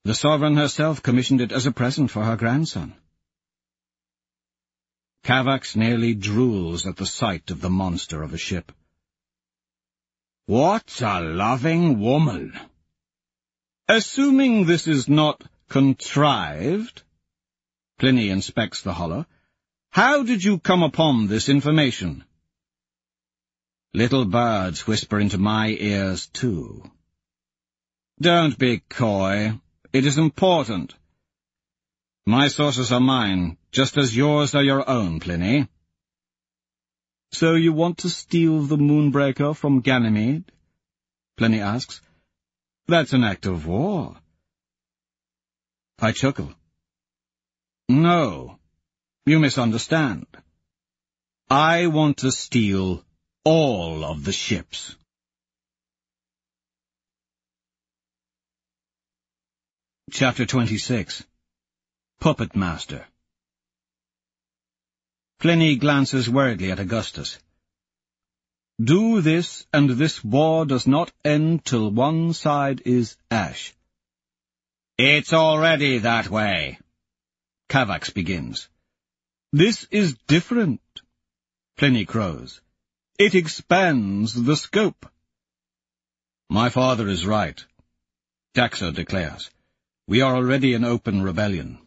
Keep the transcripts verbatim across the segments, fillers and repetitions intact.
The sovereign herself commissioned it as a present for her grandson. Kavax nearly drools at the sight of the monster of a ship. What a loving woman! Assuming this is not contrived, Pliny inspects the hollow, how did you come upon this information? Little birds whisper into my ears, too. Don't be coy. It is important. My sources are mine, just as yours are your own, Pliny. So you want to steal the Moonbreaker from Ganymede? Pliny asks. That's an act of war. I chuckle. No, you misunderstand. I want to steal all of the ships. Chapter twenty-six. Puppet Master. Pliny glances worriedly at Augustus. Do this, and this war does not end till one side is ash. It's already that way. Kavax begins. This is different, Pliny crows. It expands the scope. My father is right, Daxo declares. We are already in open rebellion.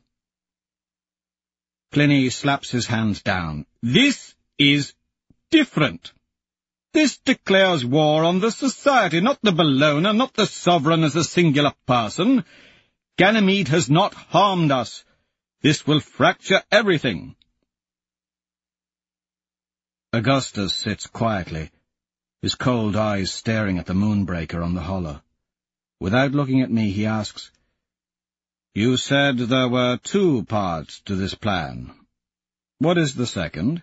Pliny slaps his hand down. This is different. This declares war on the society, not the Bellona, not the sovereign as a singular person. Ganymede has not harmed us. This will fracture everything. Augustus sits quietly, his cold eyes staring at the Moonbreaker on the hollow. Without looking at me, he asks, You said there were two parts to this plan. What is the second?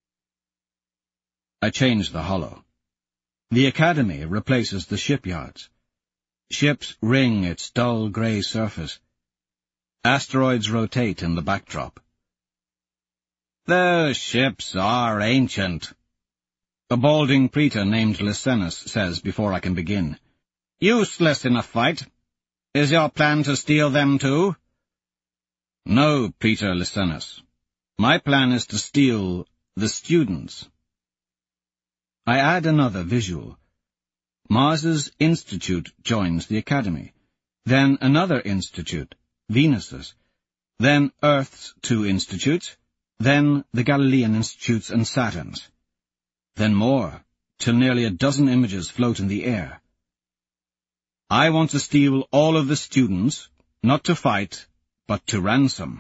I change the hollow. The Academy replaces the shipyards. Ships ring its dull grey surface. Asteroids rotate in the backdrop. Those ships are ancient, a balding praetor named Licenus says before I can begin. Useless in a fight. Is your plan to steal them too? No, Praetor Licenus. My plan is to steal the students. I add another visual. Mars's institute joins the Academy. Then another institute, Venus's. Then Earth's two institutes. Then the Galilean institutes and Saturn's. Then more, till nearly a dozen images float in the air. I want to steal all of the students, not to fight, but to ransom.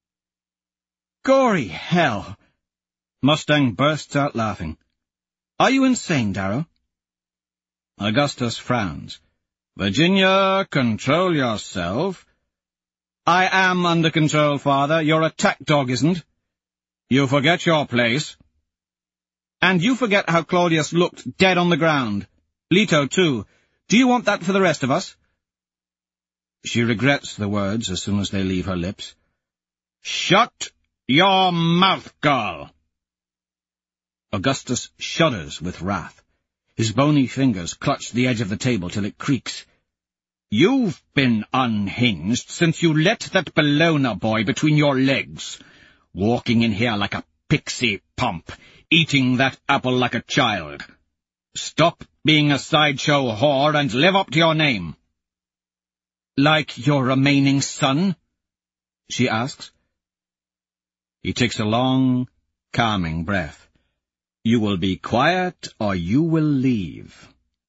Gory hell! Mustang bursts out laughing. Are you insane, Darrow? Augustus frowns. Virginia, control yourself. I am under control, Father. Your attack dog isn't. You forget your place. And you forget how Claudius looked dead on the ground. Leto, too. Do you want that for the rest of us? She regrets the words as soon as they leave her lips. Shut your mouth, girl! Augustus shudders with wrath. His bony fingers clutch the edge of the table till it creaks. You've been unhinged since you let that Bellona boy between your legs, walking in here like a pixie pump, eating that apple like a child. Stop being a sideshow whore and live up to your name. Like your remaining son? She asks. He takes a long, calming breath. You will be quiet or you will leave.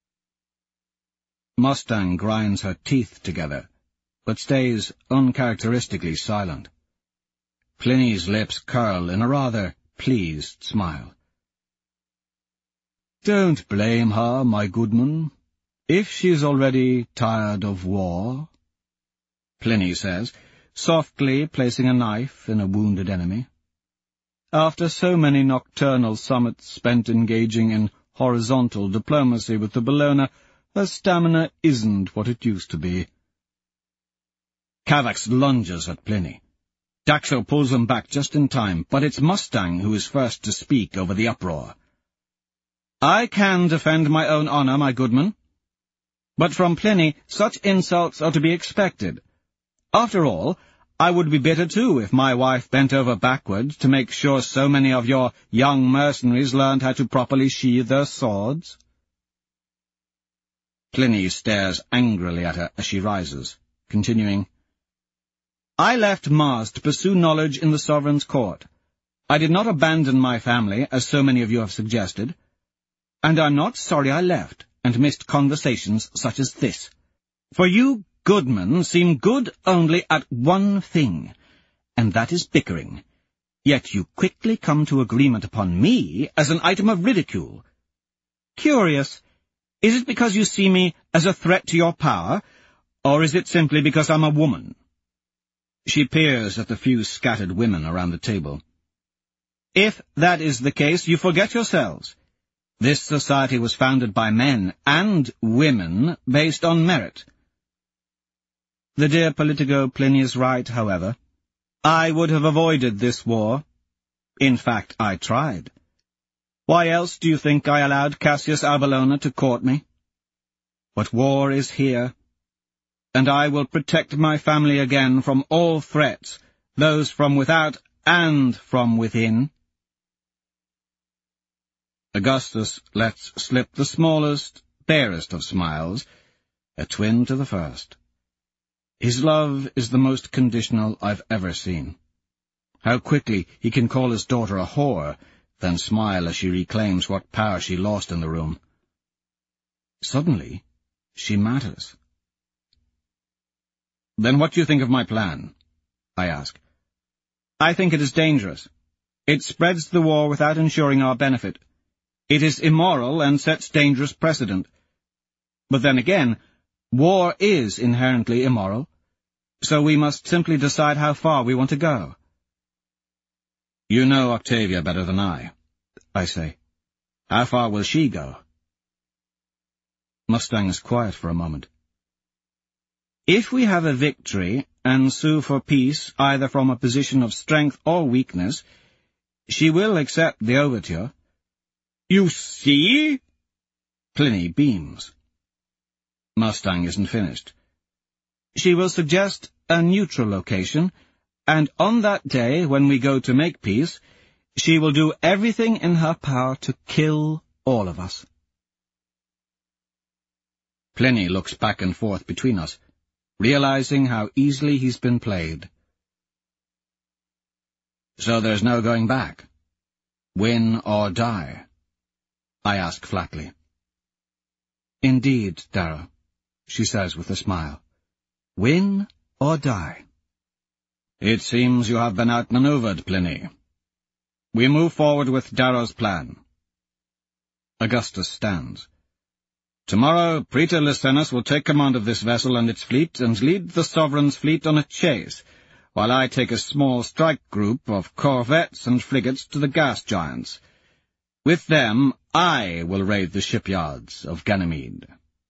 Mustang grinds her teeth together, but stays uncharacteristically silent. Pliny's lips curl in a rather pleased smile. Don't blame her, my goodman. If she's already tired of war, Pliny says, softly placing a knife in a wounded enemy. After so many nocturnal summits spent engaging in horizontal diplomacy with the Bellona, her stamina isn't what it used to be. Kavax lunges at Pliny. Daxo pulls him back just in time, but it's Mustang who is first to speak over the uproar. I can defend my own honor, my goodman. But from Pliny, such insults are to be expected. After all, I would be bitter too if my wife bent over backwards to make sure so many of your young mercenaries learned how to properly sheathe their swords. Pliny stares angrily at her as she rises, continuing, I left Mars to pursue knowledge in the sovereign's court. I did not abandon my family, as so many of you have suggested, and I'm not sorry I left and missed conversations such as this. For you goodmen seem good only at one thing, and that is bickering. Yet you quickly come to agreement upon me as an item of ridicule. Curious, is it because you see me as a threat to your power, or is it simply because I'm a woman? She peers at the few scattered women around the table. If that is the case, you forget yourselves. This society was founded by men and women based on merit. The dear Politico Pliny is right, however. I would have avoided this war. In fact, I tried. Why else do you think I allowed Cassius Arbelona to court me? But war is here, and I will protect my family again from all threats, those from without and from within. Augustus lets slip the smallest, barest of smiles, a twin to the first. His love is the most conditional I've ever seen. How quickly he can call his daughter a whore, then smile as she reclaims what power she lost in the room. Suddenly, she matters. Then what do you think of my plan? I ask. I think it is dangerous. It spreads the war without ensuring our benefit. It is immoral and sets dangerous precedent. But then again, war is inherently immoral, so we must simply decide how far we want to go. You know Octavia better than I, I say. How far will she go? Mustang is quiet for a moment. If we have a victory and sue for peace either from a position of strength or weakness, she will accept the overture. You see? Pliny beams. Mustang isn't finished. She will suggest a neutral location, and on that day, when we go to make peace, she will do everything in her power to kill all of us. Pliny looks back and forth between us, realizing how easily he's been played. So there's no going back? Win or die? I ask flatly. Indeed, Darrow, she says with a smile. Win or die? It seems you have been outmaneuvered, Pliny. We move forward with Darrow's plan. Augustus stands. Tomorrow, Praetor Licenus will take command of this vessel and its fleet and lead the sovereign's fleet on a chase, while I take a small strike group of corvettes and frigates to the gas giants. With them, I will raid the shipyards of Ganymede.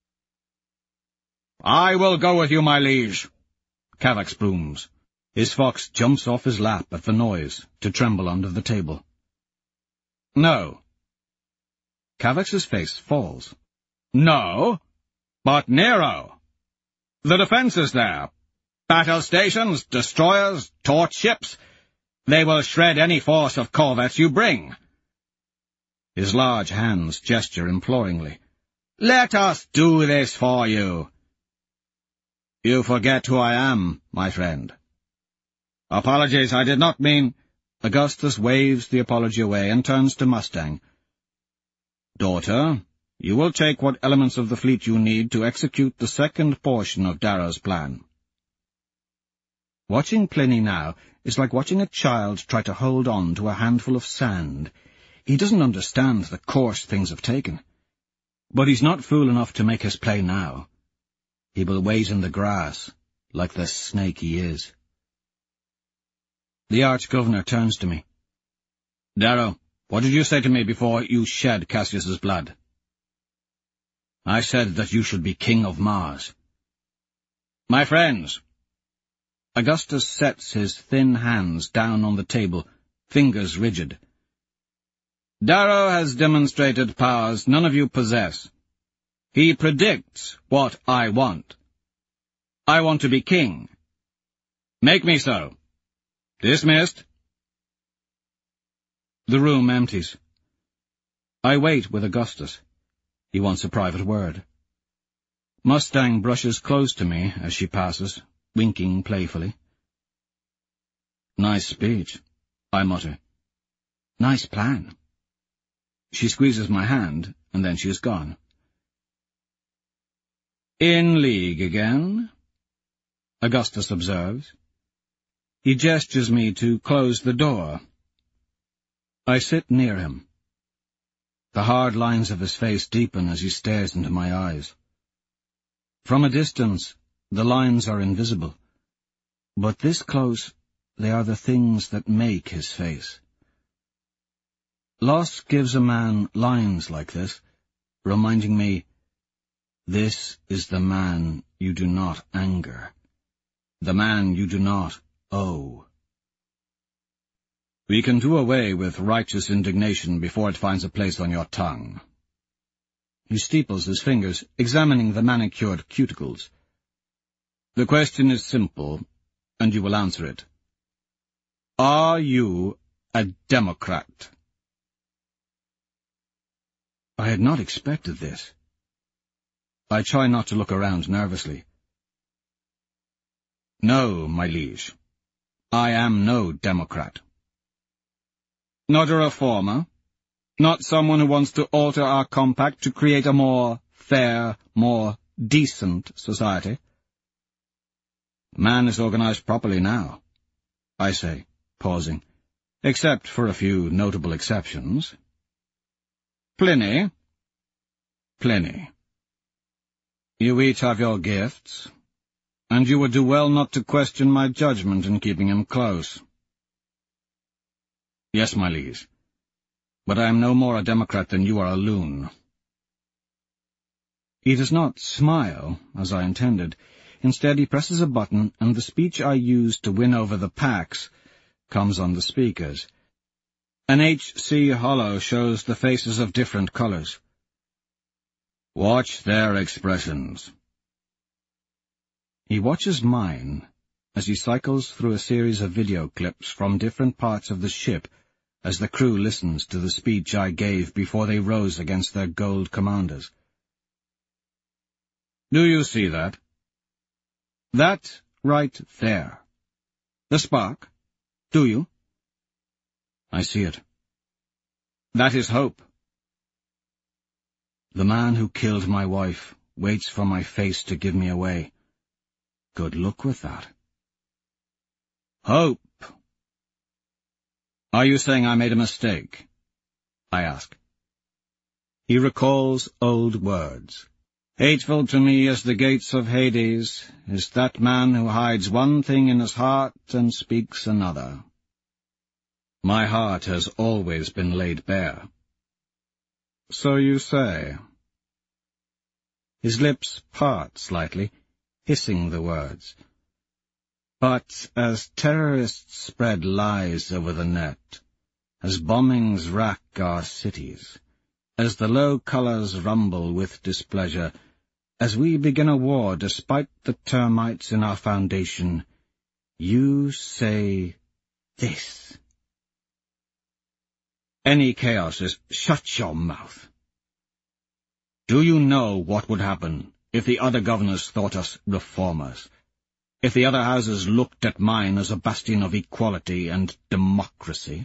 I will go with you, my liege, Cavax booms. His fox jumps off his lap at the noise, to tremble under the table. No. Cavax's face falls. No, but Nero. The defense is there. Battle stations, destroyers, torch ships. They will shred any force of corvettes you bring. His large hands gesture imploringly. Let us do this for you. You forget who I am, my friend. Apologies, I did not mean... Augustus waves the apology away and turns to Mustang. Daughter, you will take what elements of the fleet you need to execute the second portion of Darrow's plan. Watching Pliny now is like watching a child try to hold on to a handful of sand. He doesn't understand the course things have taken. But he's not fool enough to make his play now. He will wait in the grass, like the snake he is. The Arch-Governor turns to me. Darrow, what did you say to me before you shed Cassius's blood? I said that you should be king of Mars. My friends. Augustus sets his thin hands down on the table, fingers rigid. Darrow has demonstrated powers none of you possess. He predicts what I want. I want to be king. Make me so. Dismissed. The room empties. I wait with Augustus. He wants a private word. Mustang brushes close to me as she passes, winking playfully. Nice speech, I mutter. Nice plan. She squeezes my hand, and then she is gone. In league again? Augustus observes. He gestures me to close the door. I sit near him. The hard lines of his face deepen as he stares into my eyes. From a distance, the lines are invisible, but this close, they are the things that make his face. Loss gives a man lines like this, reminding me, this is the man you do not anger, the man you do not owe. We can do away with righteous indignation before it finds a place on your tongue. He steeples his fingers, examining the manicured cuticles. The question is simple, and you will answer it. Are you a Democrat? I had not expected this. I try not to look around nervously. No, my liege. I am no Democrat. Not a reformer? Not someone who wants to alter our compact to create a more fair, more decent society? Man is organized properly now, I say, pausing, except for a few notable exceptions. Pliny? Pliny. You each have your gifts, and you would do well not to question my judgment in keeping him close. Yes, my liege, but I am no more a Democrat than you are a loon. He does not smile, as I intended. Instead, he presses a button, and the speech I used to win over the Pax comes on the speakers. An H C hollow shows the faces of different colors. Watch their expressions. He watches mine as he cycles through a series of video clips from different parts of the ship as the crew listens to the speech I gave before they rose against their gold commanders. Do you see that? That right there. The spark? Do you? I see it. That is hope. The man who killed my wife waits for my face to give me away. Good luck with that. Hope. Are you saying I made a mistake? I ask. He recalls old words. Hateful to me as the gates of Hades is that man who hides one thing in his heart and speaks another. My heart has always been laid bare. So you say. His lips part slightly, hissing the words. But as terrorists spread lies over the net, as bombings rack our cities, as the low colours rumble with displeasure, as we begin a war despite the termites in our foundation, you say this. Any chaos is shut your mouth. Do you know what would happen if the other governors thought us reformers? If the other houses looked at mine as a bastion of equality and democracy?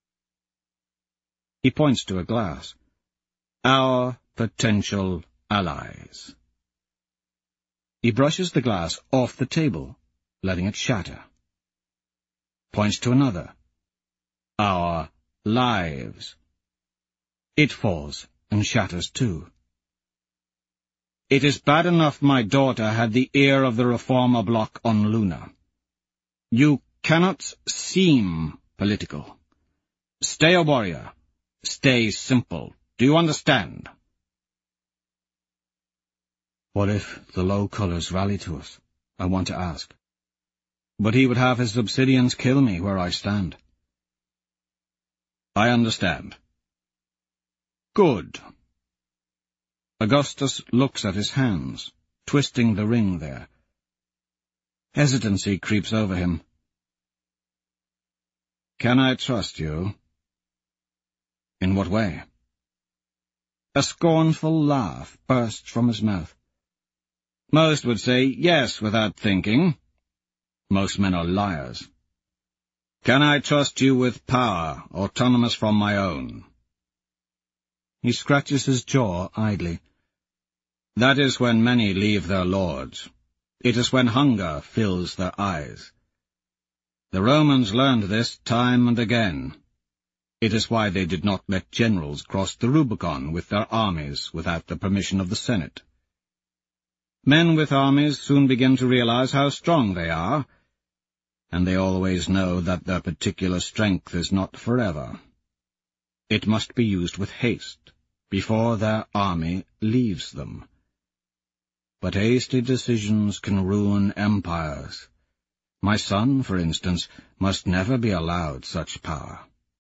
He points to a glass. Our potential allies. He brushes the glass off the table, letting it shatter. Points to another. Our lives. It falls and shatters too. It is bad enough my daughter had the ear of the reformer bloc on Luna. You cannot seem political. Stay a warrior. Stay simple. Do you understand? What if the low colours rally to us? I want to ask. But he would have his obsidians kill me where I stand. I understand. Good. Augustus looks at his hands, twisting the ring there. Hesitancy creeps over him. "Can I trust you?" "In what way?" A scornful laugh bursts from his mouth. "Most would say yes without thinking. Most men are liars. Can I trust you with power, autonomous from my own?" He scratches his jaw idly. "That is when many leave their lords. It is when hunger fills their eyes. The Romans learned this time and again. It is why they did not let generals cross the Rubicon with their armies without the permission of the Senate. Men with armies soon begin to realize how strong they are, and they always know that their particular strength is not forever. It must be used with haste, before their army leaves them. But hasty decisions can ruin empires. My son, for instance, must never be allowed such power."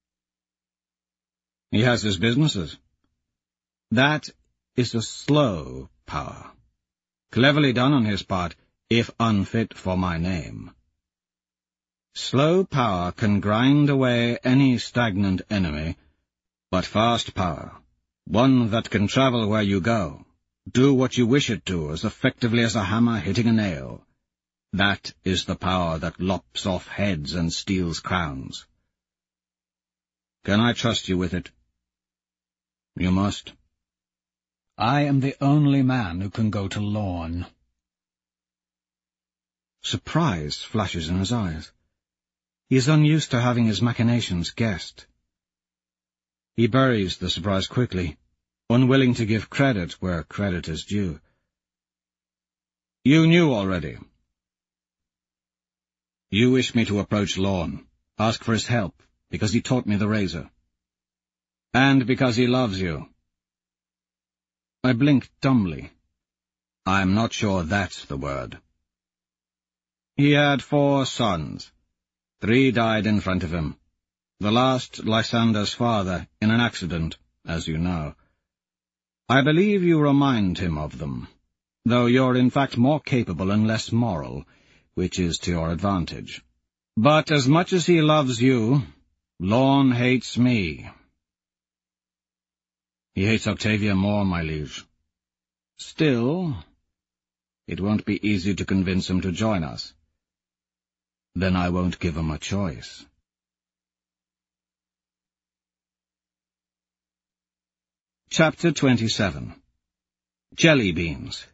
"He has his businesses." "That is a slow power. Cleverly done on his part, if unfit for my name. Slow power can grind away any stagnant enemy, but fast power, one that can travel where you go, do what you wish it to as effectively as a hammer hitting a nail, that is the power that lops off heads and steals crowns. Can I trust you with it?" "You must. I am the only man who can go to Lorn." Surprise flashes in his eyes. He is unused to having his machinations guessed. He buries the surprise quickly, unwilling to give credit where credit is due. "You knew already." "You wish me to approach Lorn, ask for his help, because he taught me the razor." "And because he loves you." I blink dumbly. I'm not sure that's the word. "He had four sons. Three died in front of him. The last, Lysander's father, in an accident, as you know. I believe you remind him of them, though you're in fact more capable and less moral, which is to your advantage. But as much as he loves you, Lorn hates me." "He hates Octavia more, my liege. Still, it won't be easy to convince him to join us." "Then I won't give him a choice." Chapter twenty-seven. Jelly Beans.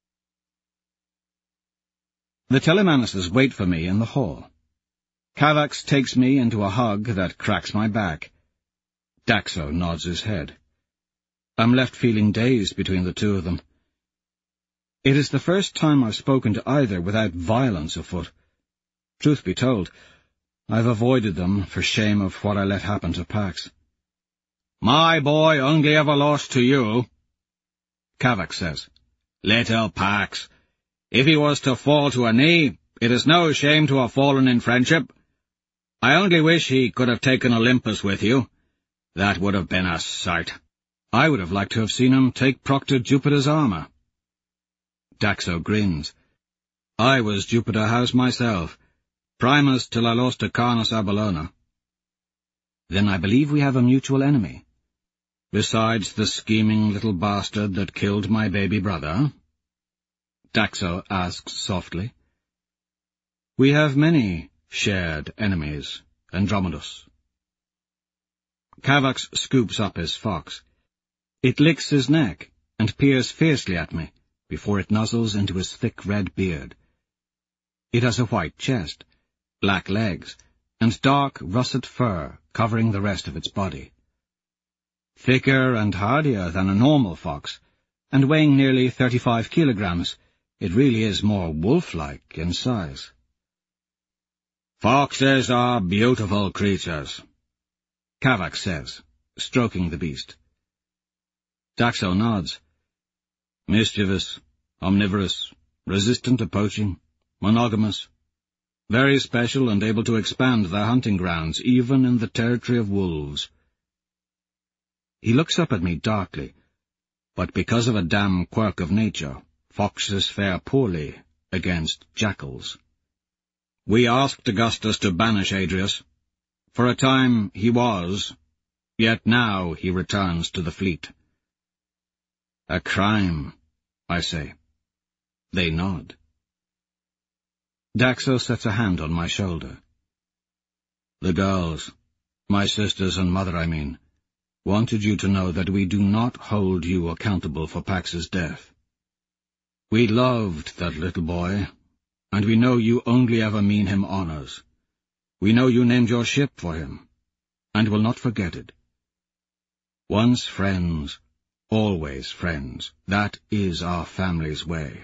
The Telemanuses wait for me in the hall. Cavax takes me into a hug that cracks my back. Daxo nods his head. I'm left feeling dazed between the two of them. It is the first time I've spoken to either without violence afoot. Truth be told, I've avoided them for shame of what I let happen to Pax. "My boy only ever lost to you," Cavax says. "Little Pax. If he was to fall to a knee, it is no shame to have fallen in friendship. I only wish he could have taken Olympus with you. That would have been a sight. I would have liked to have seen him take Proctor Jupiter's armour." Daxo grins. "I was Jupiter House myself, Primus till I lost to Carnus Abelona." "Then I believe we have a mutual enemy." "Besides the scheming little bastard that killed my baby brother?" Daxo asks softly. "We have many shared enemies, Andromedus." Cavax scoops up his fox. It licks his neck and peers fiercely at me before it nuzzles into his thick red beard. It has a white chest, black legs, and dark russet fur covering the rest of its body. Thicker and hardier than a normal fox, and weighing nearly thirty-five kilograms, it really is more wolf-like in size. "Foxes are beautiful creatures," Cavax says, stroking the beast. Daxo nods. "Mischievous, omnivorous, resistant to poaching, monogamous, very special and able to expand their hunting grounds, even in the territory of wolves." He looks up at me darkly, but because of a damn quirk of nature, foxes fare poorly against jackals. We asked Augustus to banish Adrius. For a time he was, yet now he returns to the fleet. A crime, I say. They nod. Daxo sets a hand on my shoulder. The girls, my sisters and mother I mean, wanted you to know that we do not hold you accountable for Pax's death. We loved that little boy, and we know you only ever mean him honors. We know you named your ship for him, and will not forget it. Once friends, always friends. That is our family's way.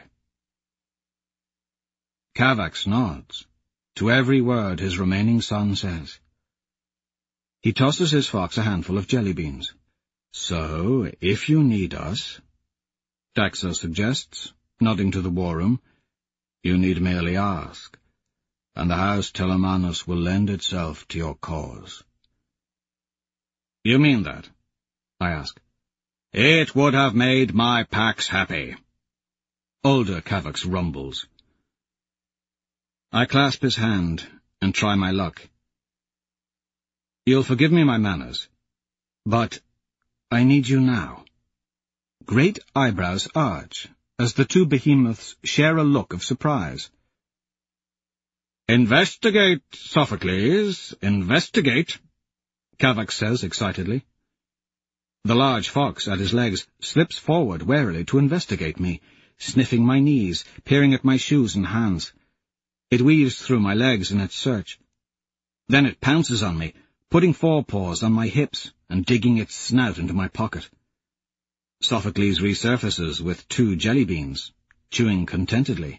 Kavax nods. To every word his remaining son says. He tosses his fox a handful of jelly beans. So, if you need us, Daxo suggests, nodding to the war room, you need merely ask, and the house Telemanus will lend itself to your cause. You mean that? I ask. It would have made my Pax happy. Older Kavax rumbles. I clasp his hand and try my luck. You'll forgive me my manners, but I need you now. Great eyebrows arch, as the two behemoths share a look of surprise. Investigate, Sophocles, investigate, Kavax says excitedly. The large fox at his legs slips forward warily to investigate me, sniffing my knees, peering at my shoes and hands. It weaves through my legs in its search. Then it pounces on me, putting forepaws on my hips and digging its snout into my pocket. Sophocles resurfaces with two jelly beans, chewing contentedly.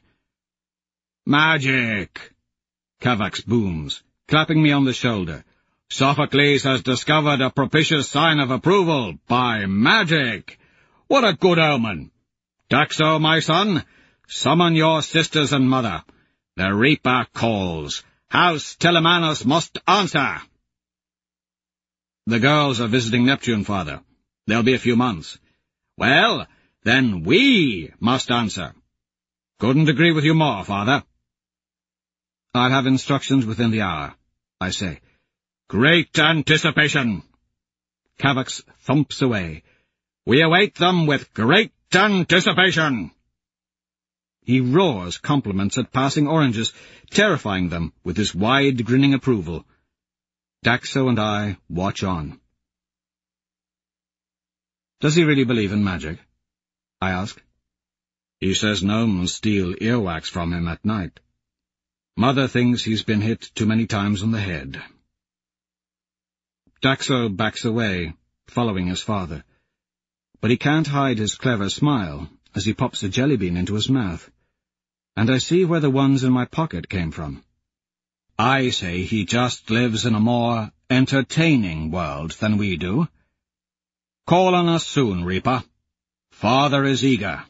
Magic! Kavax booms, clapping me on the shoulder. Sophocles has discovered a propitious sign of approval by magic! What a good omen! Daxo, my son, summon your sisters and mother. The Reaper calls. House Telemanus must answer. The girls are visiting Neptune, father. There'll be a few months. Well, then we must answer. Couldn't agree with you more, father. I'll have instructions within the hour, I say. Great anticipation. Kavax thumps away. We await them with great anticipation. He roars compliments at passing oranges, terrifying them with his wide, grinning approval. Daxo and I watch on. Does he really believe in magic? I ask. He says gnomes steal earwax from him at night. Mother thinks he's been hit too many times on the head. Daxo backs away, following his father. But he can't hide his clever smile as he pops a jelly bean into his mouth. And I see where the ones in my pocket came from. I say he just lives in a more entertaining world than we do. Call on us soon, Reaper. Father is eager.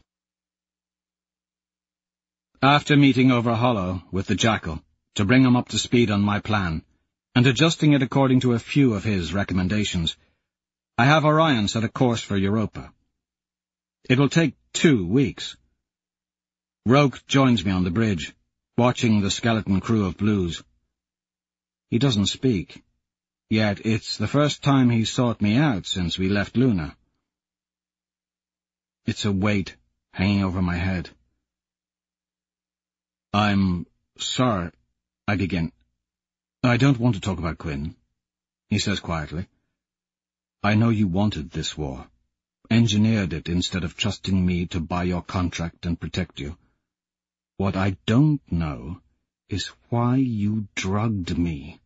After meeting over Hollow with the Jackal, to bring him up to speed on my plan, and adjusting it according to a few of his recommendations, I have Orion set a course for Europa. It will take two weeks. Roke joins me on the bridge, watching the skeleton crew of Blues. He doesn't speak, yet it's the first time he's sought me out since we left Luna. It's a weight hanging over my head. I'm sorry, I begin. I don't want to talk about Quinn, he says quietly. I know you wanted this war, engineered it instead of trusting me to buy your contract and protect you. What I don't know is why you drugged me.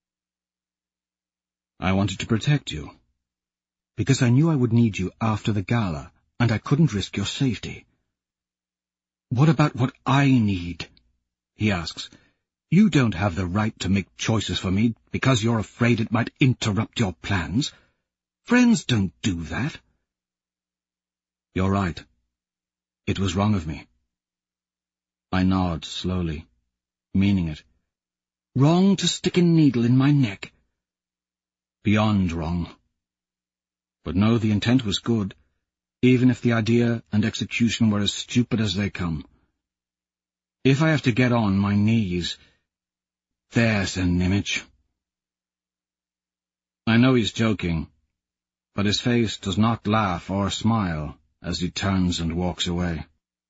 I wanted to protect you, because I knew I would need you after the gala, and I couldn't risk your safety. What about what I need? He asks. You don't have the right to make choices for me because you're afraid it might interrupt your plans. Friends don't do that. You're right. It was wrong of me. I nod slowly, meaning it. Wrong to stick a needle in my neck. Beyond wrong. But no, the intent was good, even if the idea and execution were as stupid as they come. If I have to get on my knees, There's an image. I know he's joking, but his face does not laugh or smile as he turns and walks away.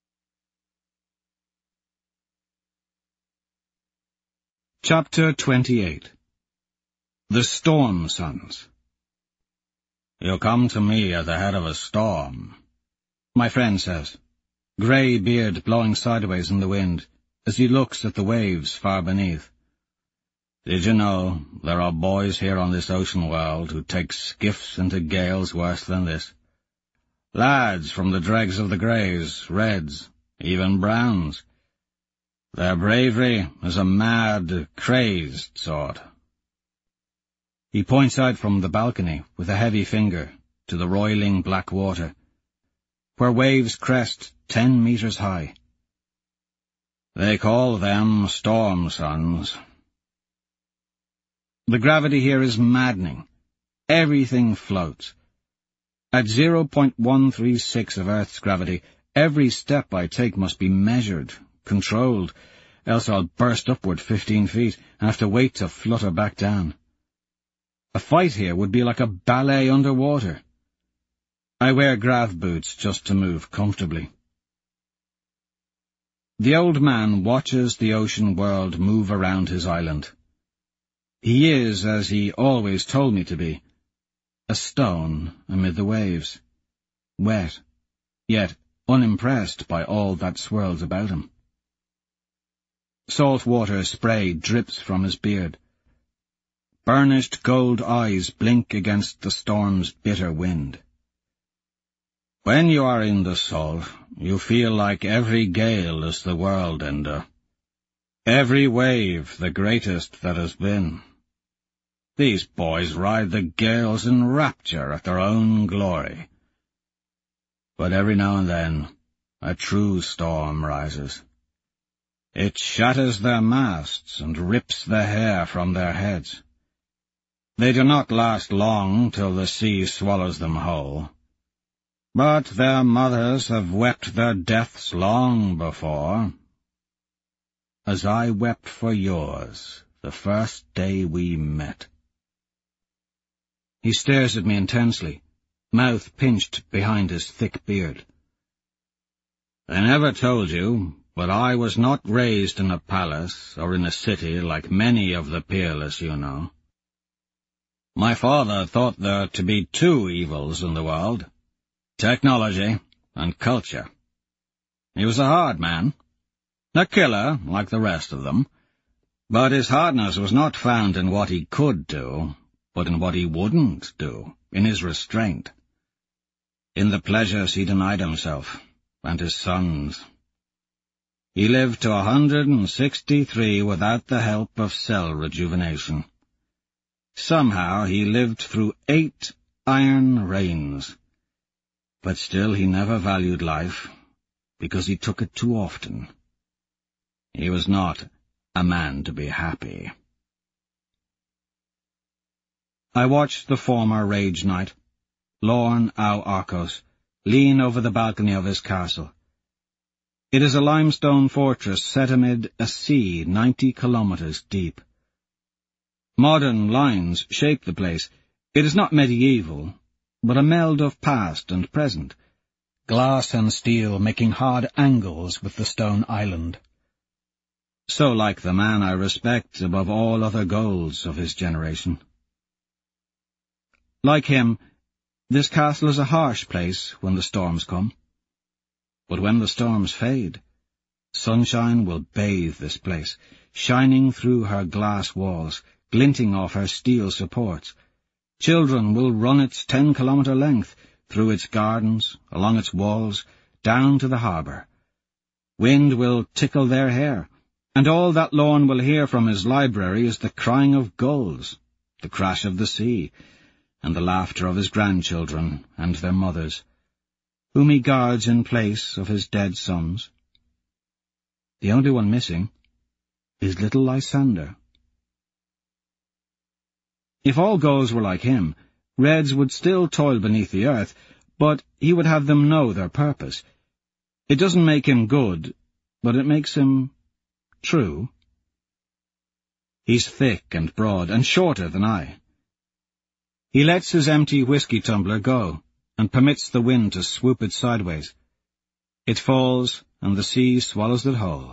Chapter twenty-eight. The Storm Sons. "You come to me at the head of a storm," my friend says, grey beard blowing sideways in the wind as he looks at the waves far beneath. "Did you know there are boys here on this ocean world who take skiffs into gales worse than this? Lads from the dregs of the greys, reds, even browns. Their bravery is a mad, crazed sort." He points out from the balcony with a heavy finger to the roiling black water, where waves crest ten metres high. "They call them Storm Sons." The gravity here is maddening. Everything floats. At zero point one three six of Earth's gravity, every step I take must be measured, controlled, else I'll burst upward fifteen feet and have to wait to flutter back down. A fight here would be like a ballet underwater. I wear grav boots just to move comfortably. The old man watches the ocean world move around his island. He is, as he always told me to be, a stone amid the waves, wet, yet unimpressed by all that swirls about him. Salt water spray drips from his beard. Burnished gold eyes blink against the storm's bitter wind. When you are in the salt, you feel like every gale is the world ender, every wave the greatest that has been. These boys ride the gales in rapture at their own glory. But every now and then, a true storm rises. It shatters their masts and rips the hair from their heads. They do not last long till the sea swallows them whole. But their mothers have wept their deaths long before, as I wept for yours the first day we met. He stares at me intensely, mouth pinched behind his thick beard. "I never told you, but I was not raised in a palace or in a city like many of the peerless you know. My father thought there to be two evils in the world, technology and culture. He was a hard man, a killer like the rest of them, but his hardness was not found in what he could do, but in what he wouldn't do, in his restraint, in the pleasures he denied himself and his sons. He lived to a hundred and sixty-three without the help of cell rejuvenation. Somehow he lived through eight iron reigns, but still he never valued life, because he took it too often. He was not a man to be happy." I watched the former Rage Knight, Lorn au Arcos, lean over the balcony of his castle. It is a limestone fortress set amid a sea ninety kilometres deep. Modern lines shape the place. It is not medieval, but a meld of past and present, glass and steel making hard angles with the stone island. So like the man I respect above all other golds of his generation. Like him, this castle is a harsh place when the storms come. But when the storms fade, sunshine will bathe this place, shining through her glass walls, glinting off her steel supports. Children will run its ten-kilometre length, through its gardens, along its walls, down to the harbour. Wind will tickle their hair, and all that Lorn will hear from his library is the crying of gulls, the crash of the sea, and the laughter of his grandchildren and their mothers, whom he guards in place of his dead sons. The only one missing is little Lysander. If all gulls were like him, Reds would still toil beneath the earth, but he would have them know their purpose. It doesn't make him good, but it makes him true. He's thick and broad, and shorter than I. He lets his empty whiskey tumbler go, and permits the wind to swoop it sideways. It falls, and the sea swallows it whole.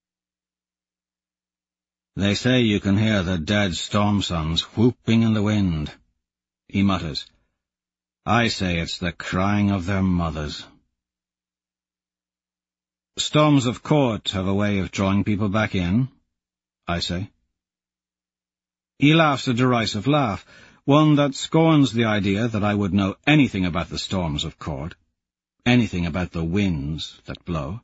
They say you can hear the dead storm sons whooping in the wind, he mutters. I say it's the crying of their mothers. Storms of court have a way of drawing people back in, I say. He laughs a derisive laugh, one that scorns the idea that I would know anything about the storms of court, anything about the winds that blow.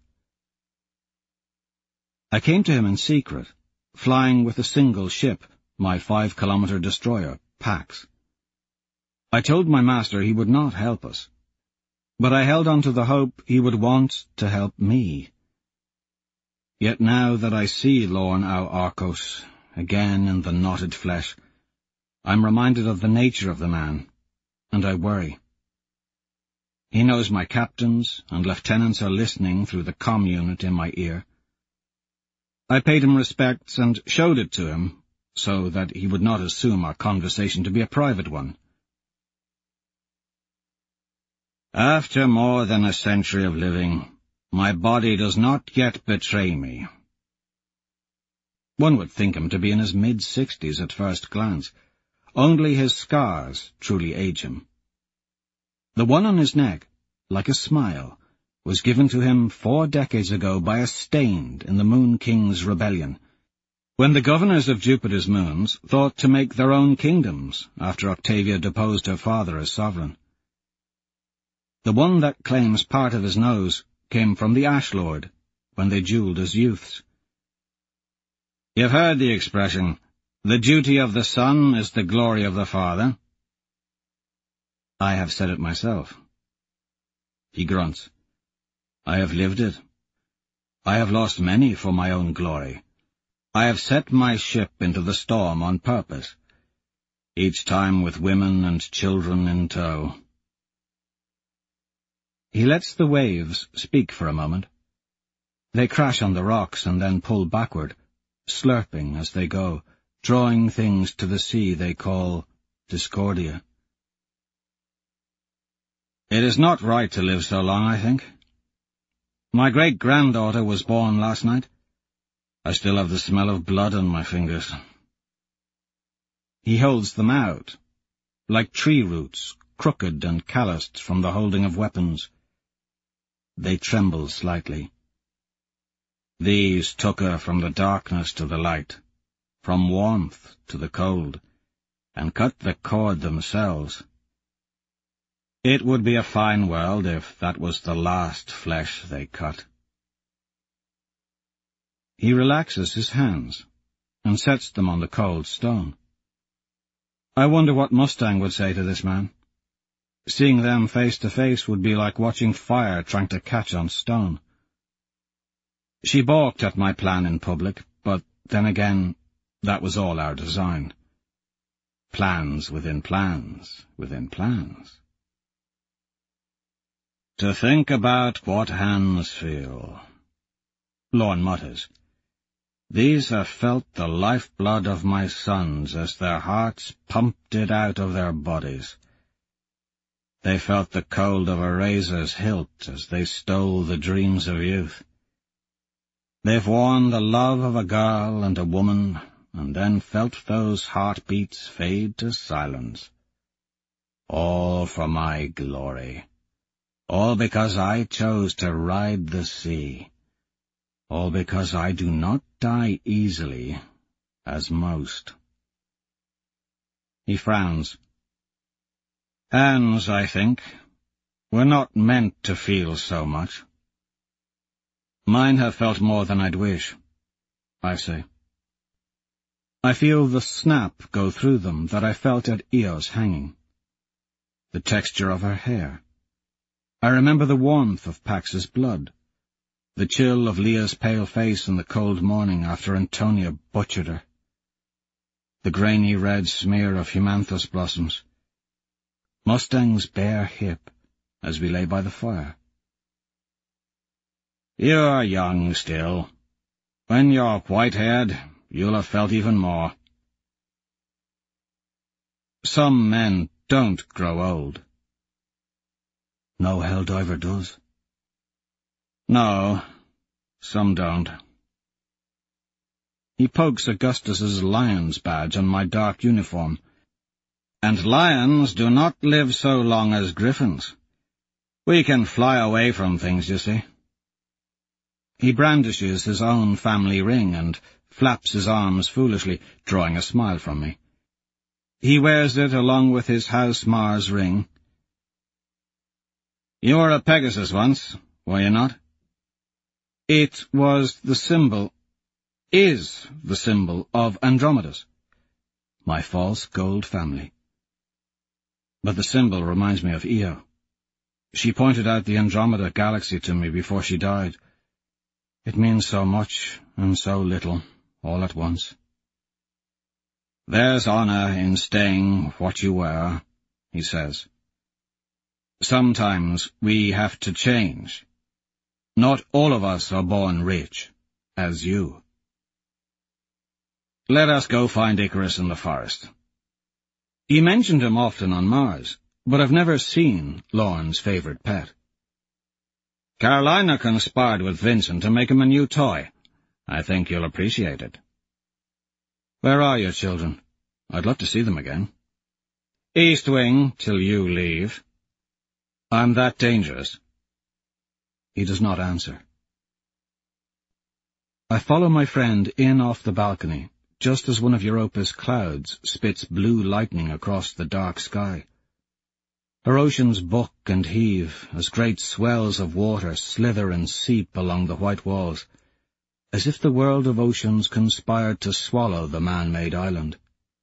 I came to him in secret, flying with a single ship, my five-kilometre destroyer, Pax. I told my master he would not help us, but I held on to the hope he would want to help me. Yet now that I see Lorn au Arcos again in the knotted flesh, I'm reminded of the nature of the man, and I worry. He knows my captains, and lieutenants are listening through the comm unit in my ear. I paid him respects and showed it to him, so that he would not assume our conversation to be a private one. After more than a century of living, my body does not yet betray me. One would think him to be in his mid-sixties at first glance. Only his scars truly age him. The one on his neck, like a smile, was given to him four decades ago by a Stained in the Moon King's rebellion, when the governors of Jupiter's moons thought to make their own kingdoms after Octavia deposed her father as sovereign. The one that claims part of his nose came from the Ash Lord, when they duelled as youths. You've heard the expression, the duty of the son is the glory of the father. I have said it myself. He grunts. I have lived it. I have lost many for my own glory. I have set my ship into the storm on purpose, each time with women and children in tow. He lets the waves speak for a moment. They crash on the rocks and then pull backward, slurping as they go, drawing things to the sea they call Discordia. It is not right to live so long, I think. My great-granddaughter was born last night. I still have the smell of blood on my fingers. He holds them out, like tree roots, crooked and calloused from the holding of weapons. They tremble slightly. These took her from the darkness to the light, from warmth to the cold, and cut the cord themselves. It would be a fine world if that was the last flesh they cut. He relaxes his hands, and sets them on the cold stone. I wonder what Mustang would say to this man. Seeing them face to face would be like watching fire trying to catch on stone. She balked at my plan in public, but then again, that was all our design. Plans within plans within plans. To think about what hands feel, Lorn mutters. These have felt the lifeblood of my sons as their hearts pumped it out of their bodies. They felt the cold of a razor's hilt as they stole the dreams of youth. They've worn the love of a girl and a woman, and then felt those heartbeats fade to silence. All for my glory. All because I chose to ride the sea. All because I do not die easily, as most. He frowns. Hands, I think, were not meant to feel so much. Mine have felt more than I'd wish, I say. I feel the snap go through them that I felt at Eo's hanging. The texture of her hair. I remember the warmth of Pax's blood, the chill of Leah's pale face in the cold morning after Antonia butchered her, the grainy red smear of Humanthus blossoms, Mustang's bare hip as we lay by the fire. You are young still. When you're white-haired, you'll have felt even more. Some men don't grow old. No Helldiver does. No, some don't. He pokes Augustus's lion's badge on my dark uniform. And lions do not live so long as griffins. We can fly away from things, you see. He brandishes his own family ring and flaps his arms foolishly, drawing a smile from me. He wears it along with his House Mars ring. You were a Pegasus once, were you not? It was the symbol, is the symbol of Andromedas, my false gold family. But the symbol reminds me of Io. She pointed out the Andromeda galaxy to me before she died. It means so much and so little, all at once. There's honour in staying what you were, he says. Sometimes we have to change. Not all of us are born rich, as you. Let us go find Icarus in the forest. You mentioned him often on Mars, but I've never seen Lorne's favourite pet. Carolina conspired with Vincent to make him a new toy. I think you'll appreciate it. Where are your children? I'd love to see them again. East Wing, till you leave. I'm that dangerous. He does not answer. I follow my friend in off the balcony, just as one of Europa's clouds spits blue lightning across the dark sky. Her oceans buck and heave as great swells of water slither and seep along the white walls, as if the world of oceans conspired to swallow the man-made island.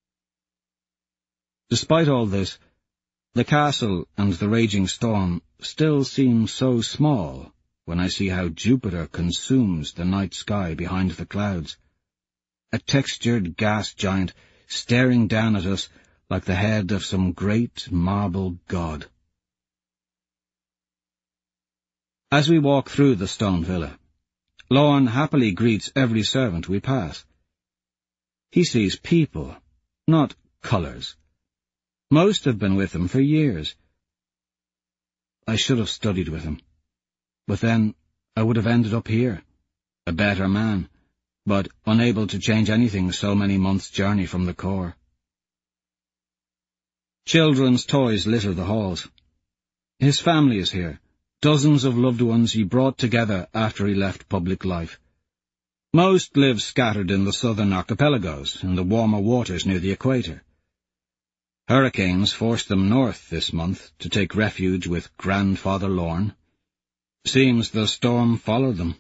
Despite all this, the castle and the raging storm still seem so small when I see how Jupiter consumes the night sky behind the clouds, a textured gas giant staring down at us like the head of some great marble god. As we walk through the stone villa, Lorne happily greets every servant we pass. He sees people, not colours. Most have been with him for years. I should have studied with him, but then I would have ended up here, a better man, but unable to change anything so many months' journey from the core. Children's toys litter the halls. His family is here, dozens of loved ones he brought together after he left public life. Most live scattered in the southern archipelagos, in the warmer waters near the equator. Hurricanes forced them north this month to take refuge with Grandfather Lorne. Seems the storm followed them.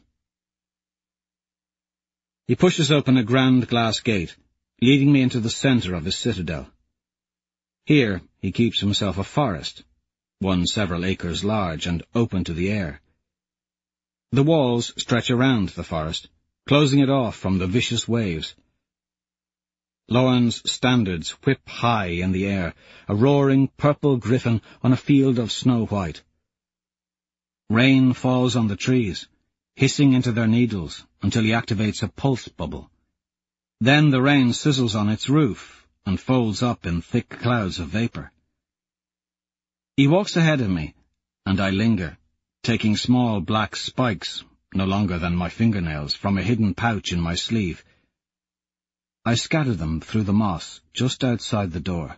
He pushes open a grand glass gate, leading me into the centre of his citadel. Here he keeps himself a forest, one several acres large and open to the air. The walls stretch around the forest, closing it off from the vicious waves. Lorne's standards whip high in the air, a roaring purple griffin on a field of snow-white. Rain falls on the trees, hissing into their needles until he activates a pulse bubble. Then the rain sizzles on its roof and folds up in thick clouds of vapour. He walks ahead of me, and I linger, taking small black spikes, no longer than my fingernails, from a hidden pouch in my sleeve. I scatter them through the moss just outside the door.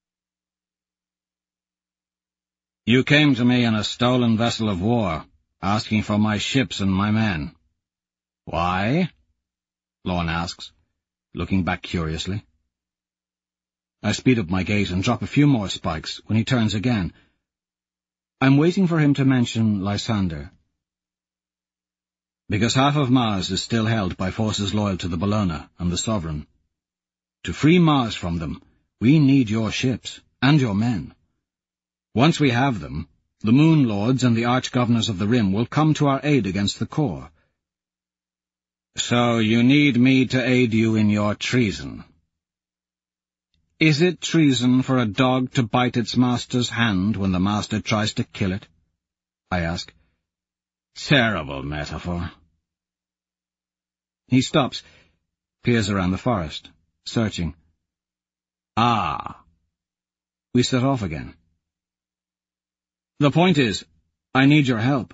You came to me in a stolen vessel of war, asking for my ships and my men. Why? Lorne asks, looking back curiously. I speed up my gait and drop a few more spikes when he turns again. I'm waiting for him to mention Lysander. Because half of Mars is still held by forces loyal to the Bellona and the Sovereign. To free Mars from them, we need your ships and your men. Once we have them, the Moon Lords and the Arch-Governors of the Rim will come to our aid against the core. So you need me to aid you in your treason. Is it treason for a dog to bite its master's hand when the master tries to kill it? I ask. Terrible metaphor. He stops, peers around the forest, searching. Ah. We set off again. The point is, I need your help.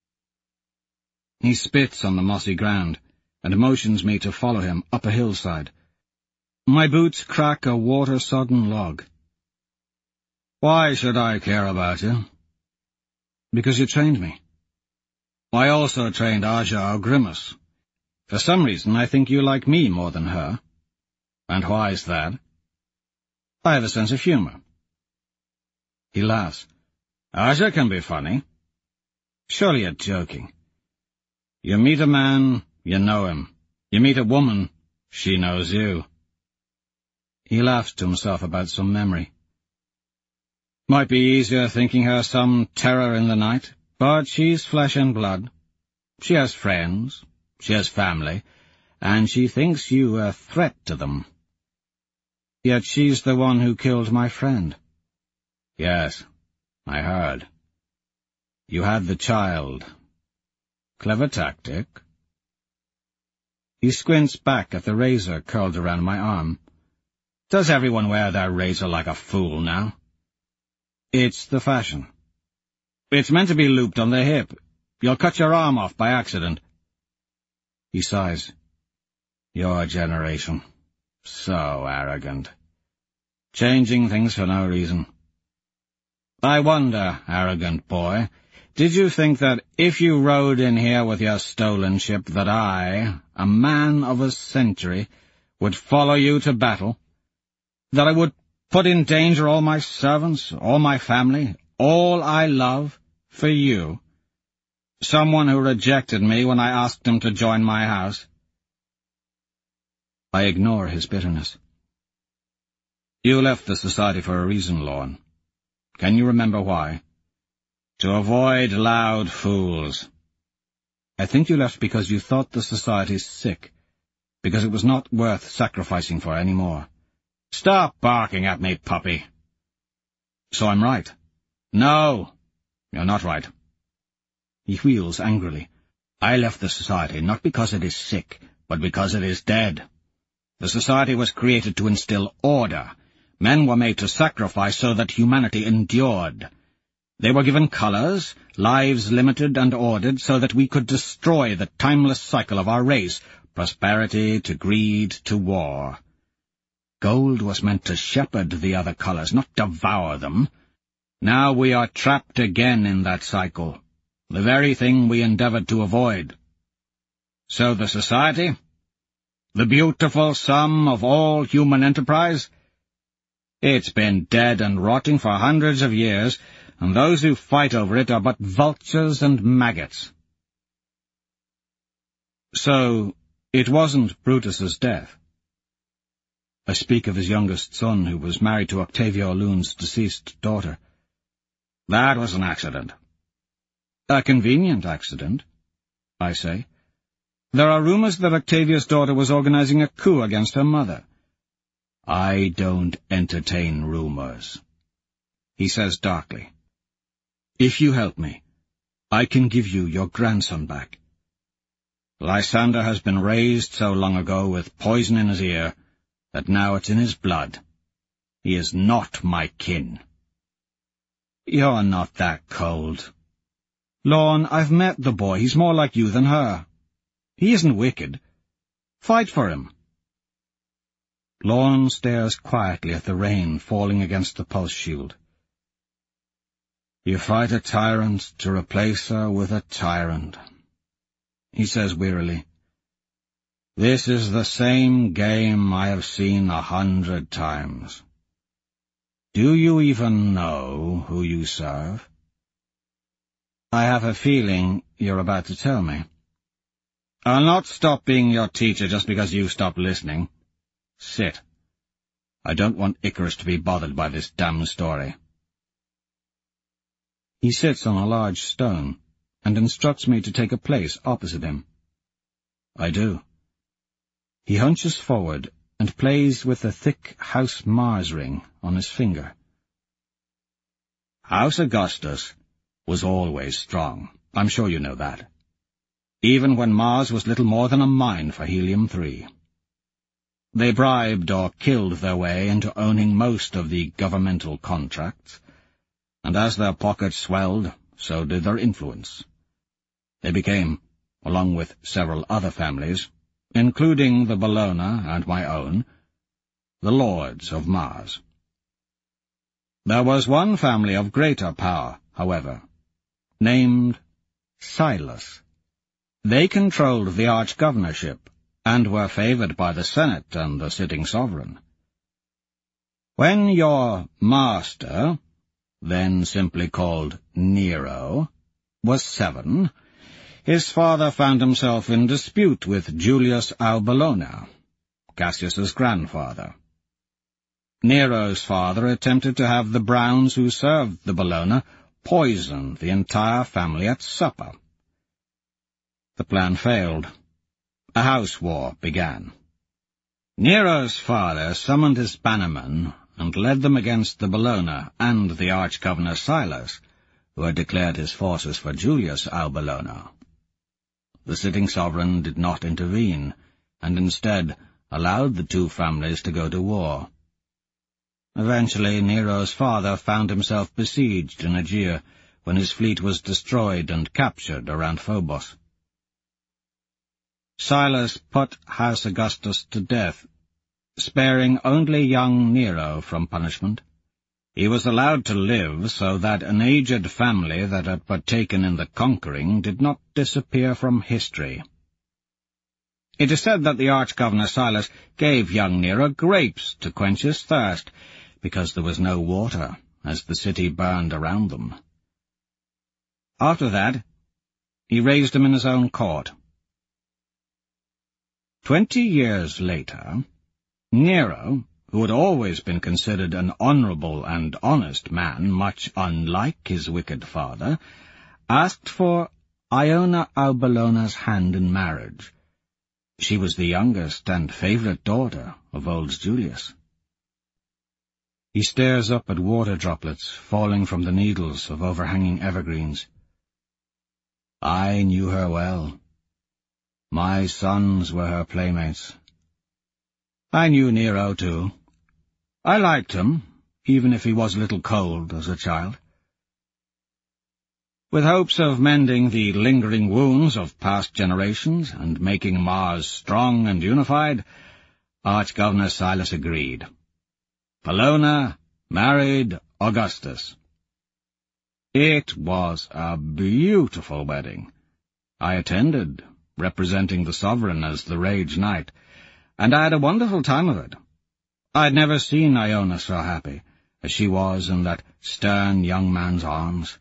He spits on the mossy ground, and motions me to follow him up a hillside. My boots crack a water-sodden log. Why should I care about you? Because you trained me. I also trained Aja Grimace. For some reason I think you like me more than her. And why is that? I have a sense of humour. He laughs. Aja can be funny. Surely you're joking. You meet a man, you know him. You meet a woman, she knows you. He laughs to himself about some memory. Might be easier thinking her some terror in the night, but she's flesh and blood. She has friends, she has family, and she thinks you a threat to them. Yet she's the one who killed my friend. Yes, I heard. You had the child. Clever tactic. He squints back at the razor curled around my arm. Does everyone wear their razor like a fool now? It's the fashion. It's meant to be looped on the hip. You'll cut your arm off by accident. He sighs. Your generation. So arrogant. Changing things for no reason. I wonder, arrogant boy, did you think that if you rode in here with your stolen ship that I, a man of a century, would follow you to battle? That I would put in danger all my servants, all my family, all I love, for you? Someone who rejected me when I asked him to join my house? I ignore his bitterness. You left the society for a reason, Lorne. Can you remember why? To avoid loud fools. I think you left because you thought the society sick, because it was not worth sacrificing for any more. Stop barking at me, puppy. So I'm right. No, you're not right. He wheels angrily. I left the society not because it is sick, but because it is dead. The society was created to instill order. Men were made to sacrifice so that humanity endured. They were given colors, lives limited and ordered, so that we could destroy the timeless cycle of our race, prosperity to greed to war. Gold was meant to shepherd the other colors, not devour them. Now we are trapped again in that cycle, the very thing we endeavored to avoid. So the society, the beautiful sum of all human enterprise, it's been dead and rotting for hundreds of years, and those who fight over it are but vultures and maggots. So, it wasn't Brutus's death. I speak of his youngest son, who was married to Octavio Lune's deceased daughter. That was an accident. A convenient accident, I say. There are rumors that Octavio's daughter was organizing a coup against her mother. I don't entertain rumors, he says darkly. If you help me, I can give you your grandson back. Lysander has been raised so long ago with poison in his ear that now it's in his blood. He is not my kin. You're not that cold. Lorne, I've met the boy. He's more like you than her. He isn't wicked. Fight for him. Lorne stares quietly at the rain falling against the pulse shield. You fight a tyrant to replace her with a tyrant, he says wearily. This is the same game I have seen a hundred times. Do you even know who you serve? I have a feeling you're about to tell me. I'll not stop being your teacher just because you stop listening. Sit. I don't want Icarus to be bothered by this damn story. He sits on a large stone, and instructs me to take a place opposite him. I do. He hunches forward and plays with the thick House Mars ring on his finger. House Augustus was always strong. I'm sure you know that. Even when Mars was little more than a mine for helium three. They bribed or killed their way into owning most of the governmental contracts, and as their pockets swelled, so did their influence. They became, along with several other families, including the Bologna and my own, the Lords of Mars. There was one family of greater power, however, named Silas. They controlled the archgovernorship, and were favoured by the Senate and the sitting sovereign. When your master, then simply called Nero, was seven, his father found himself in dispute with Julius Albulona, Cassius's grandfather. Nero's father attempted to have the Browns who served the Bologna poison the entire family at supper. The plan failed. A house war began. Nero's father summoned his bannermen and led them against the Bologna and the arch-governor Silas, who had declared his forces for Julius Albulona. The sitting sovereign did not intervene, and instead allowed the two families to go to war. Eventually Nero's father found himself besieged in Aegea when his fleet was destroyed and captured around Phobos. Silas put House Augustus to death, sparing only young Nero from punishment. He was allowed to live so that an aged family that had partaken in the conquering did not disappear from history. It is said that the arch-governor Silas gave young Nero grapes to quench his thirst, because there was no water, as the city burned around them. After that, he raised him in his own court. Twenty years later, Nero, who had always been considered an honourable and honest man, much unlike his wicked father, asked for Iona Albulona's hand in marriage. She was the youngest and favourite daughter of old Julius. He stares up at water droplets falling from the needles of overhanging evergreens. I knew her well. My sons were her playmates. I knew Nero, too. I liked him, even if he was a little cold as a child. With hopes of mending the lingering wounds of past generations and making Mars strong and unified, Arch-Governor Silas agreed. Bologna married Augustus. It was a beautiful wedding. I attended, representing the sovereign as the Rage Knight, and I had a wonderful time of it. I had never seen Iona so happy as she was in that stern young man's arms.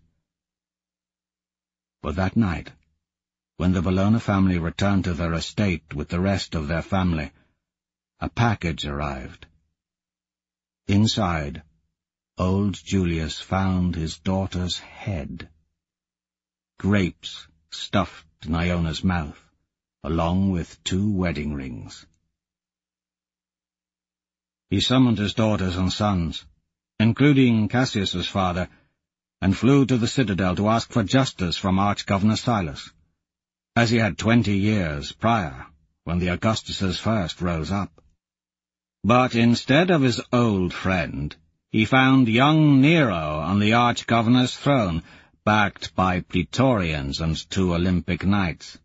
But that night, when the Bologna family returned to their estate with the rest of their family, a package arrived. Inside, old Julius found his daughter's head. Grapes stuffed in Iona's mouth, along with two wedding rings. He summoned his daughters and sons, including Cassius's father, and flew to the citadel to ask for justice from Arch-Governor Silas, as he had twenty years prior, when the Augustuses first rose up. But instead of his old friend, he found young Nero on the Arch-Governor's throne, backed by Praetorians and two Olympic knights.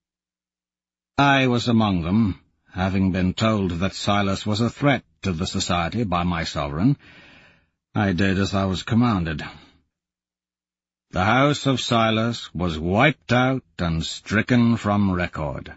I was among them, having been told that Silas was a threat to the society by my sovereign. I did as I was commanded. The house of Silas was wiped out and stricken from record.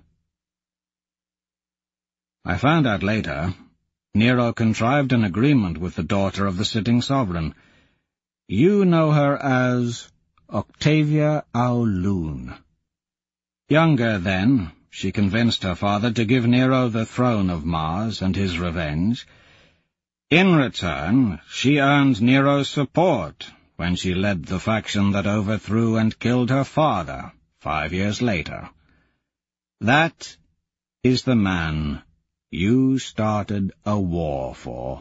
I found out later, Nero contrived an agreement with the daughter of the sitting sovereign. You know her as Octavia Aulune. Younger then, she convinced her father to give Nero the throne of Mars and his revenge. In return, she earned Nero's support when she led the faction that overthrew and killed her father five years later. That is the man you started a war for.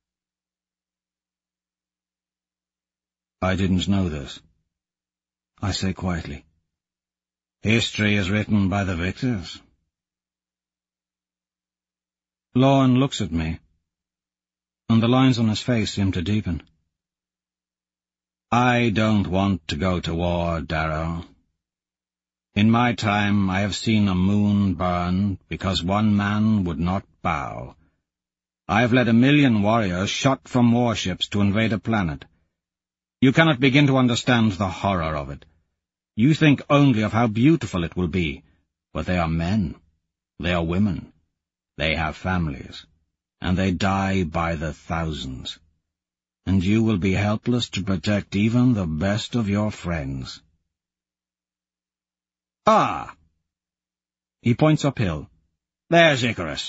I didn't know this. I say quietly. History is written by the victors. Lorne looks at me, and the lines on his face seem to deepen. I don't want to go to war, Darrow. In my time I have seen a moon burn because one man would not bow. I have led a million warriors shot from warships to invade a planet. You cannot begin to understand the horror of it. You think only of how beautiful it will be, but they are men, they are women, they have families, and they die by the thousands. And you will be helpless to protect even the best of your friends. Ah! He points uphill. There's Icarus.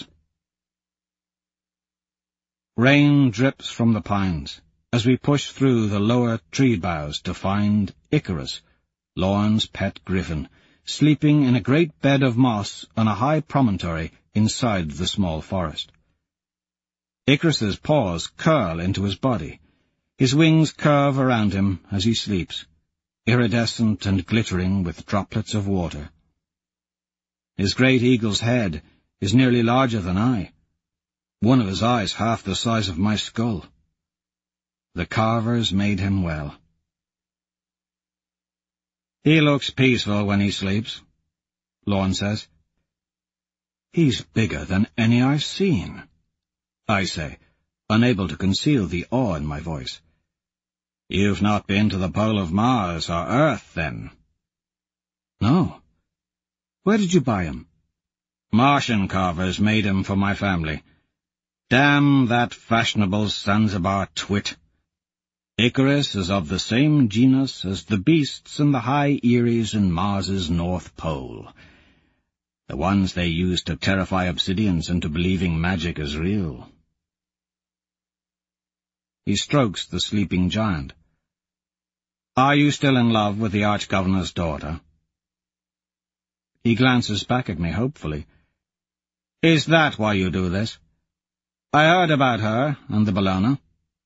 Rain drips from the pines as we push through the lower tree boughs to find Icarus, Lorne's pet griffin, sleeping in a great bed of moss on a high promontory inside the small forest. Icarus's paws curl into his body. His wings curve around him as he sleeps, iridescent and glittering with droplets of water. His great eagle's head is nearly larger than I, one of his eyes half the size of my skull. The carvers made him well. He looks peaceful when he sleeps, Lorne says. He's bigger than any I've seen, I say, unable to conceal the awe in my voice. You've not been to the pole of Mars or Earth, then? No. Where did you buy him? Martian carvers made him for my family. Damn that fashionable Zanzibar twit. Icarus is of the same genus as the beasts and the high Eries in Mars's North Pole. The ones they use to terrify Obsidians into believing magic is real. He strokes the sleeping giant. Are you still in love with the Archgovernor's daughter? He glances back at me hopefully. Is that why you do this? I heard about her and the Bellona.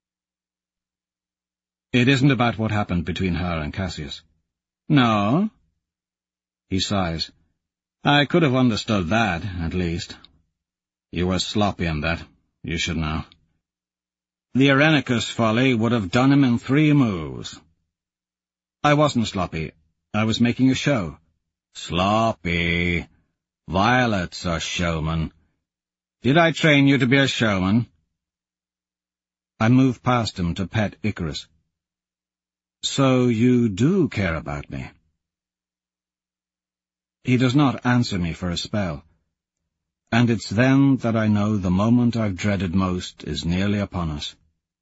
It isn't about what happened between her and Cassius. No? He sighs. I could have understood that, at least. You were sloppy in that, you should know. The Irenicus folly would have done him in three moves. I wasn't sloppy. I was making a show. Sloppy. Violet's a showman. Did I train you to be a showman? I move past him to pet Icarus. So you do care about me? He does not answer me for a spell, and it's then that I know the moment I've dreaded most is nearly upon us.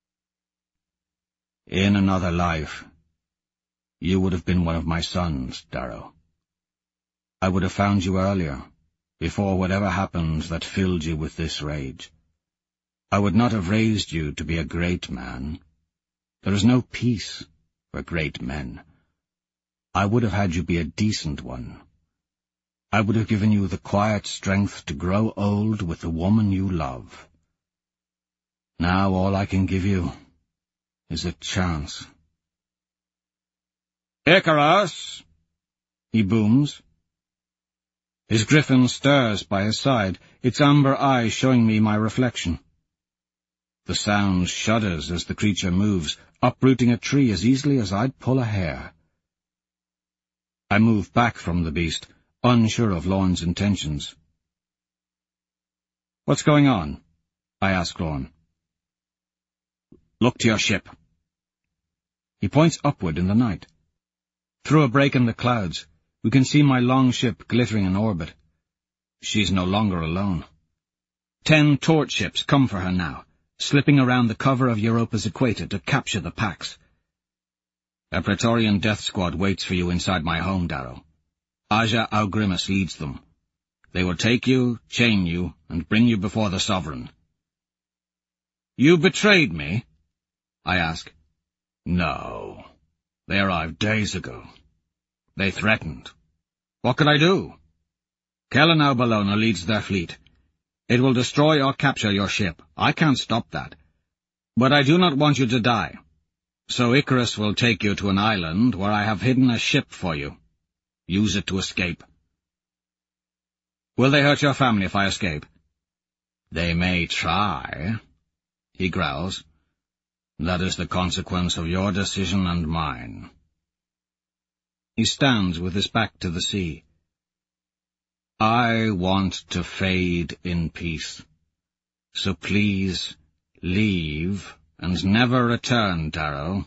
In another life, you would have been one of my sons, Darrow. I would have found you earlier, before whatever happened that filled you with this rage. I would not have raised you to be a great man. There is no peace for great men. I would have had you be a decent one. I would have given you the quiet strength to grow old with the woman you love. Now all I can give you is a chance. Icarus! He booms. His griffin stirs by his side, its amber eye showing me my reflection. The sound shudders as the creature moves, uprooting a tree as easily as I'd pull a hair. I move back from the beast, unsure of Lorne's intentions. What's going on? I ask Lorne. Look to your ship. He points upward in the night. Through a break in the clouds, we can see my long ship glittering in orbit. She's no longer alone. Ten torch ships come for her now, slipping around the cover of Europa's equator to capture the Pax. A Praetorian death squad waits for you inside my home, Darrow. Aja Augrimus leads them. They will take you, chain you, and bring you before the Sovereign. You betrayed me? I ask. No. They arrived days ago. They threatened. What could I do? Kellanau Bellona leads their fleet. It will destroy or capture your ship. I can't stop that. But I do not want you to die. So Icarus will take you to an island where I have hidden a ship for you. Use it to escape. Will they hurt your family if I escape? "They may try," he growls. "That is the consequence of your decision and mine." He stands with his back to the sea. "I want to fade in peace. So please, leave, and never return, Darrow."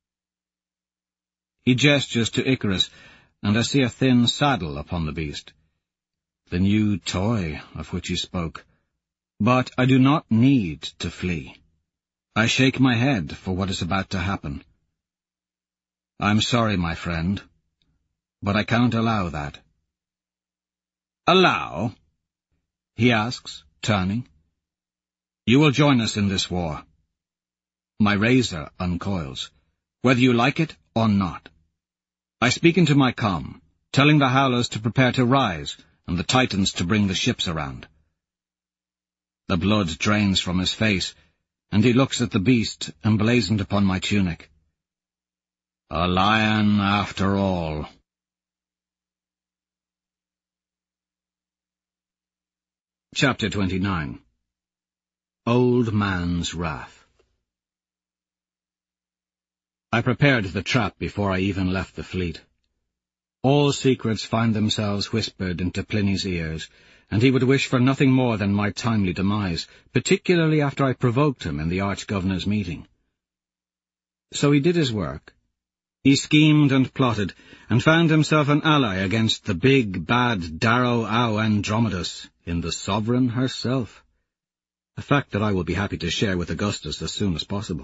He gestures to Icarus, and I see a thin saddle upon the beast. The new toy of which he spoke. But I do not need to flee. I shake my head for what is about to happen. "I'm sorry, my friend, but I can't allow that." "Allow?" he asks, turning. "You will join us in this war." My razor uncoils, whether you like it or not. I speak into my comm, telling the Howlers to prepare to rise, and the Titans to bring the ships around. The blood drains from his face, and he looks at the beast emblazoned upon my tunic. A lion after all. Chapter twenty-nine. Old Man's Wrath. I prepared the trap before I even left the fleet. All secrets find themselves whispered into Pliny's ears, and he would wish for nothing more than my timely demise, particularly after I provoked him in the Arch-Governor's meeting. So he did his work. He schemed and plotted, and found himself an ally against the big, bad Darrow Au Andromedus in the Sovereign herself, a fact that I will be happy to share with Augustus as soon as possible.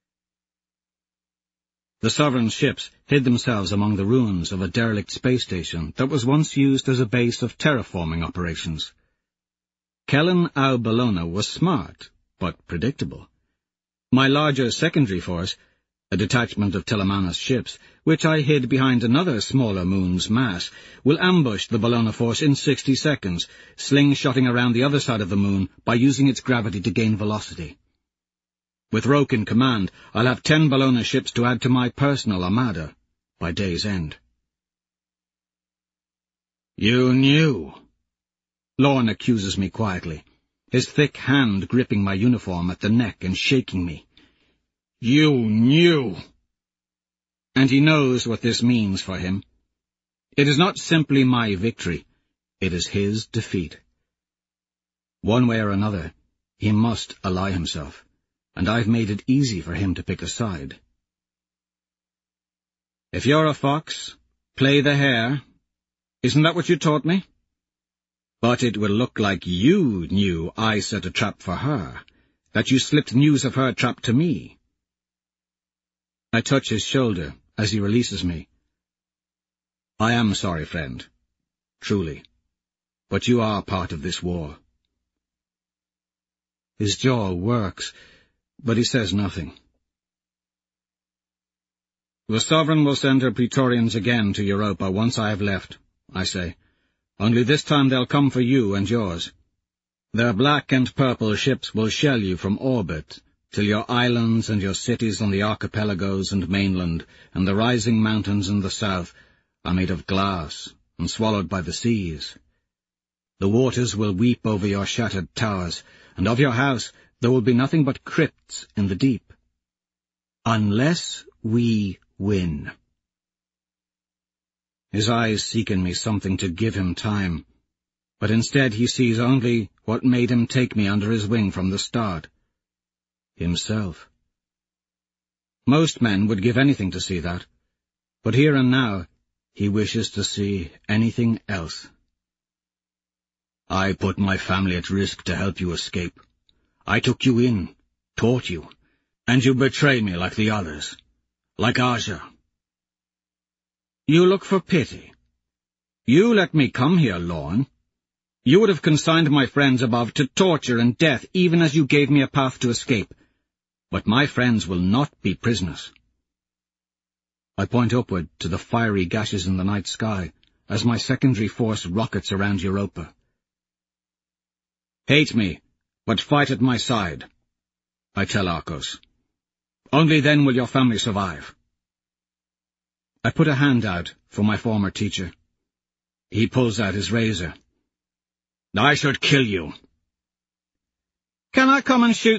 The Sovereign's ships hid themselves among the ruins of a derelict space station that was once used as a base of terraforming operations. Kellen Au Bellona was smart, but predictable. My larger secondary force, a detachment of Telemanus ships, which I hid behind another smaller moon's mass, will ambush the Bellona force in sixty seconds, slingshotting around the other side of the moon by using its gravity to gain velocity. With Roke in command, I'll have ten Bellona ships to add to my personal armada by day's end. "You knew," Lorne accuses me quietly, his thick hand gripping my uniform at the neck and shaking me. "You knew." And he knows what this means for him. It is not simply my victory, it is his defeat. One way or another, he must ally himself, and I've made it easy for him to pick a side. If you're a fox, play the hare. Isn't that what you taught me? But it will look like you knew I set a trap for her, that you slipped news of her trap to me. I touch his shoulder as he releases me. I am sorry, friend, truly, but you are part of this war. His jaw works, but he says nothing. The Sovereign will send her Praetorians again to Europa once I have left, I say. Only this time they'll come for you and yours. Their black and purple ships will shell you from orbit, till your islands and your cities on the archipelagos and mainland, and the rising mountains in the south, are made of glass and swallowed by the seas. The waters will weep over your shattered towers, and of your house there will be nothing but crypts in the deep. Unless we win. His eyes seek in me something to give him time, but instead he sees only what made him take me under his wing from the start. Himself. Most men would give anything to see that, but here and now he wishes to see anything else. I put my family at risk to help you escape. I took you in, taught you, and you betray me like the others, like Aja. You look for pity. You let me come here, Lorne. You would have consigned my friends above to torture and death even as you gave me a path to escape. But my friends will not be prisoners. I point upward to the fiery gashes in the night sky as my secondary force rockets around Europa. Hate me, but fight at my side, I tell Arcos. Only then will your family survive. I put a hand out for my former teacher. He pulls out his razor. I should kill you. Can I come and shoot